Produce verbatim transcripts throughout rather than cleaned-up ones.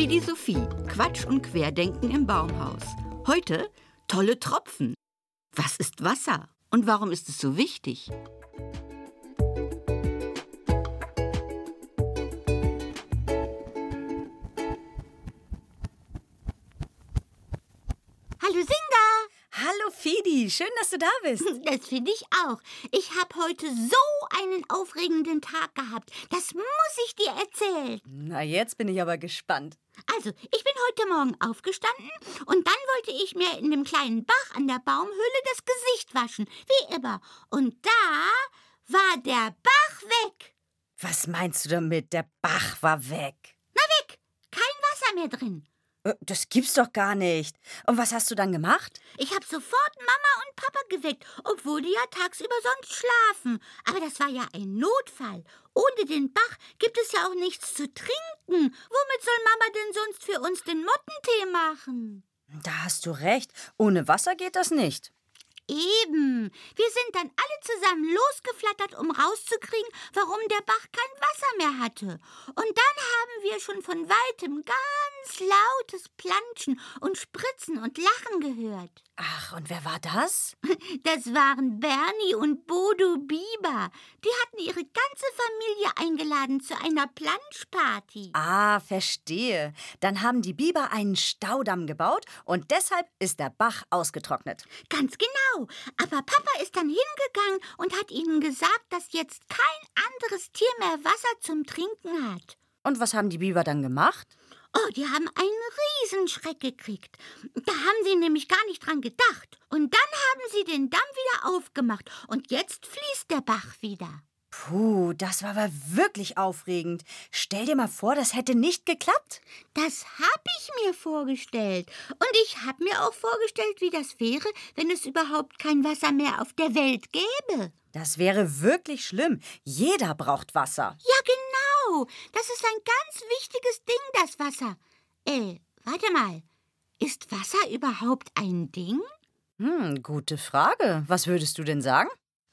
Fidi Sophie, Quatsch und Querdenken im Baumhaus. Heute tolle Tropfen. Was ist Wasser und warum ist es so wichtig? Hallo Singa! Hallo Fidi, schön, dass du da bist. Das finde ich auch. Ich habe heute so einen aufregenden Tag gehabt. Das muss ich dir erzählen. Na, jetzt bin ich aber gespannt. Also, ich bin heute Morgen aufgestanden und dann wollte ich mir in dem kleinen Bach an der Baumhöhle das Gesicht waschen, wie immer. Und da war der Bach weg. Was meinst du damit? Der Bach war weg. Na weg, kein Wasser mehr drin. Das gibt's doch gar nicht. Und was hast du dann gemacht? Ich habe sofort Mama und Papa geweckt, obwohl die ja tagsüber sonst schlafen. Aber das war ja ein Notfall. Ohne den Bach gibt es ja auch nichts zu trinken. Womit soll Mama denn sonst für uns den Mottentee machen? Da hast du recht. Ohne Wasser geht das nicht. Eben. Wir sind dann alle zusammen losgeflattert, um rauszukriegen, warum der Bach kein Wasser mehr hatte. Und dann haben wir schon von weitem ganz lautes Planschen und Spritzen und Lachen gehört. Ach, und wer war das? Das waren Bernie und Bodo Biber. Die hatten ihre ganze Familie eingeladen zu einer Planschparty. Ah, verstehe. Dann haben die Biber einen Staudamm gebaut und deshalb ist der Bach ausgetrocknet. Ganz genau. Aber Papa ist dann hingegangen und hat ihnen gesagt, dass jetzt kein anderes Tier mehr Wasser zum Trinken hat. Und was haben die Biber dann gemacht? Oh, die haben einen Riesenschreck gekriegt. Da haben sie nämlich gar nicht dran gedacht. Und dann haben sie den Damm wieder aufgemacht. Und jetzt fließt der Bach wieder. Puh, das war aber wirklich aufregend. Stell dir mal vor, das hätte nicht geklappt. Das habe ich mir vorgestellt. Und ich habe mir auch vorgestellt, wie das wäre, wenn es überhaupt kein Wasser mehr auf der Welt gäbe. Das wäre wirklich schlimm. Jeder braucht Wasser. Ja, genau. Das ist ein ganz wichtiges Ding, das Wasser. Äh, warte mal. Ist Wasser überhaupt ein Ding? Hm, gute Frage. Was würdest du denn sagen?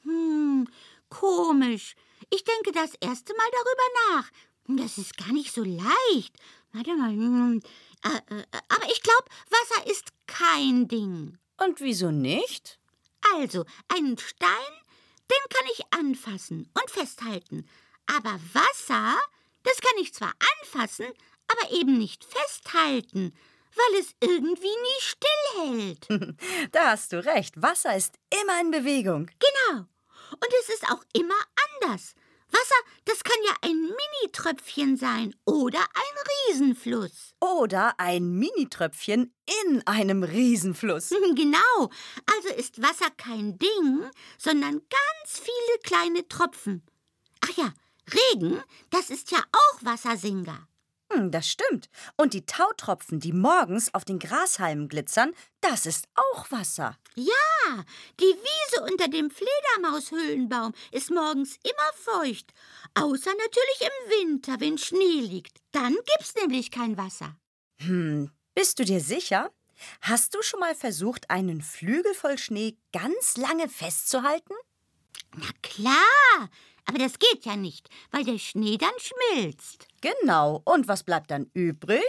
Hm, komisch. Ich denke das erste Mal darüber nach. Das ist gar nicht so leicht. Warte mal. Hm, äh, äh, aber ich glaube, Wasser ist kein Ding. Und wieso nicht? Also, einen Stein, den kann ich anfassen und festhalten. Aber Wasser, das kann ich zwar anfassen, aber eben nicht festhalten, weil es irgendwie nie stillhält. Da hast du recht. Wasser ist immer in Bewegung. Genau. Und es ist auch immer anders. Wasser, das kann ja ein Mini-Tröpfchen sein oder ein Riesenfluss. Oder ein Mini-Tröpfchen in einem Riesenfluss. Genau. Also ist Wasser kein Ding, sondern ganz viele kleine Tropfen. Ach ja, Regen, das ist ja auch Wassersinger. Hm, das stimmt. Und die Tautropfen, die morgens auf den Grashalmen glitzern, das ist auch Wasser. Ja, die Wiese unter dem Fledermaushöhlenbaum ist morgens immer feucht. Außer natürlich im Winter, wenn Schnee liegt. Dann gibt's nämlich kein Wasser. Hm, bist du dir sicher? Hast du schon mal versucht, einen Flügel voll Schnee ganz lange festzuhalten? Na klar, aber das geht ja nicht, weil der Schnee dann schmilzt. Genau. Und was bleibt dann übrig?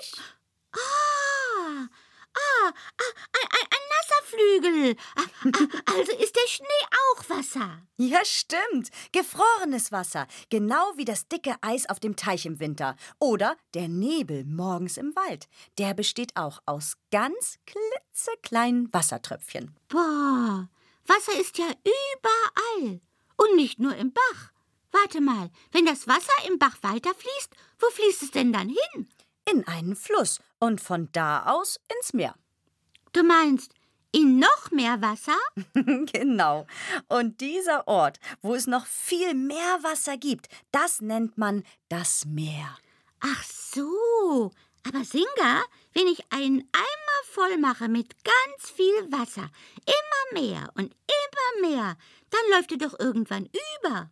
Ah, ah, ah ein, ein, ein nasser Flügel. Ah, ah, also ist der Schnee auch Wasser. Ja, stimmt. Gefrorenes Wasser. Genau wie das dicke Eis auf dem Teich im Winter. Oder der Nebel morgens im Wald. Der besteht auch aus ganz klitzekleinen Wassertröpfchen. Boah, Wasser ist ja überall. Und nicht nur im Bach. Warte mal, wenn das Wasser im Bach weiterfließt, wo fließt es denn dann hin? In einen Fluss und von da aus ins Meer. Du meinst, in noch mehr Wasser? Genau. Und dieser Ort, wo es noch viel mehr Wasser gibt, das nennt man das Meer. Ach so. Aber Singa, wenn ich einen Eimer voll mache mit ganz viel Wasser, immer mehr und immer mehr, dann läuft er doch irgendwann über.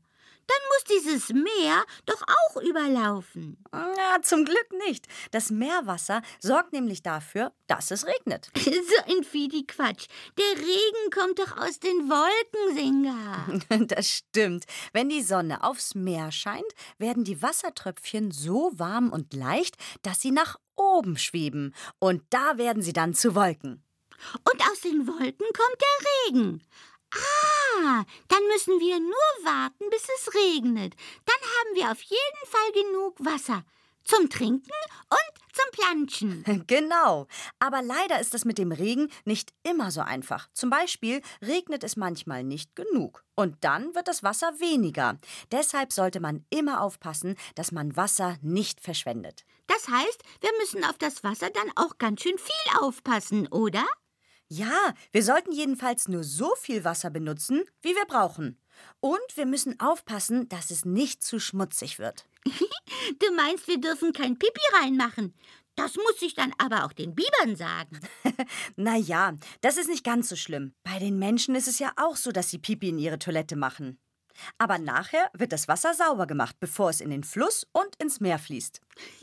Dann muss dieses Meer doch auch überlaufen. Ja, zum Glück nicht. Das Meerwasser sorgt nämlich dafür, dass es regnet. So ein Fidi-Quatsch. Der Regen kommt doch aus den Wolken, Singa. Das stimmt. Wenn die Sonne aufs Meer scheint, werden die Wassertröpfchen so warm und leicht, dass sie nach oben schweben. Und da werden sie dann zu Wolken. Und aus den Wolken kommt der Regen. Ah, dann müssen wir nur warten, bis es regnet. Dann haben wir auf jeden Fall genug Wasser. Zum Trinken und zum Planschen. Genau. Aber leider ist es mit dem Regen nicht immer so einfach. Zum Beispiel regnet es manchmal nicht genug. Und dann wird das Wasser weniger. Deshalb sollte man immer aufpassen, dass man Wasser nicht verschwendet. Das heißt, wir müssen auf das Wasser dann auch ganz schön viel aufpassen, oder? Ja, wir sollten jedenfalls nur so viel Wasser benutzen, wie wir brauchen. Und wir müssen aufpassen, dass es nicht zu schmutzig wird. Du meinst, wir dürfen kein Pipi reinmachen? Das muss ich dann aber auch den Bibern sagen. Na ja, das ist nicht ganz so schlimm. Bei den Menschen ist es ja auch so, dass sie Pipi in ihre Toilette machen. Aber nachher wird das Wasser sauber gemacht, bevor es in den Fluss und ins Meer fließt.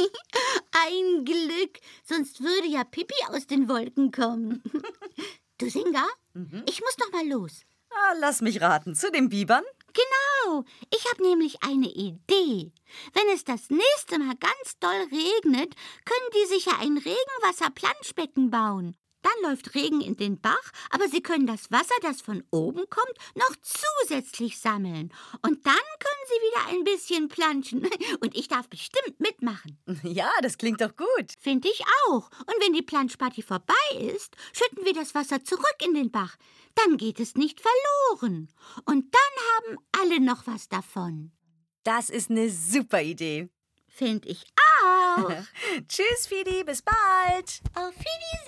Ein Glück, sonst würde ja Pipi aus den Wolken kommen. Du, Singa, mhm. ich muss noch mal los. Ah, lass mich raten, zu den Bibern? Genau, ich habe nämlich eine Idee. Wenn es das nächste Mal ganz doll regnet, können die sich ja ein Regenwasserplanschbecken bauen. Dann läuft Regen in den Bach, aber sie können das Wasser, das von oben kommt, noch zusätzlich sammeln. Und dann können sie wieder ein bisschen planschen. Und ich darf bestimmt mitmachen. Ja, das klingt doch gut. Finde ich auch. Und wenn die Planschparty vorbei ist, schütten wir das Wasser zurück in den Bach. Dann geht es nicht verloren. Und dann haben alle noch was davon. Das ist eine super Idee. Finde ich auch. Tschüss, Fidi, bis bald. Auf Wiedersehen.